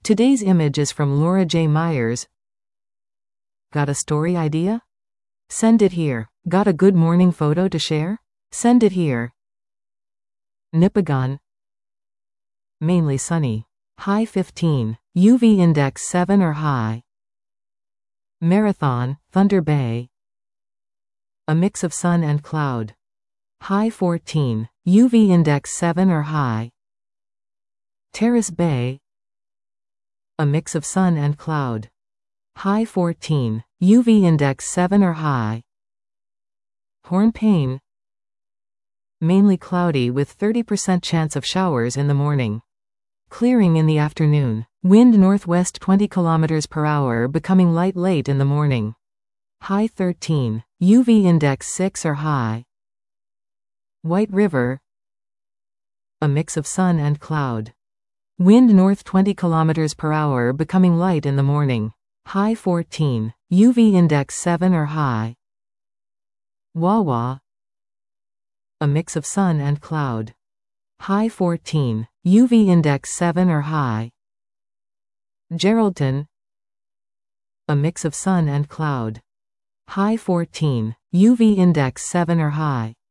Today's image is from Laura J. Myers. Got a story idea? Send it here. Got a good morning photo to share? Send it here. Nipigon. Mainly sunny. High 15. UV index 7 or high. Marathon, Thunder Bay. A mix of sun and cloud. High 14. UV index 7 or high. Terrace Bay. A mix of sun and cloud. High 14. UV index 7 or high. Hornpain. Mainly cloudy with 30% chance of showers in the morning. Clearing in the afternoon. Wind northwest 20 km per hour, becoming light late in the morning. High 13. UV index 6 or high. White River. A mix of sun and cloud. Wind north 20 km per hour, becoming light in the morning. High 14. UV index 7 or high. Wawa. A mix of sun and cloud. High 14. UV index 7 or high. Geraldton. A mix of sun and cloud. High 14. UV index 7 or high.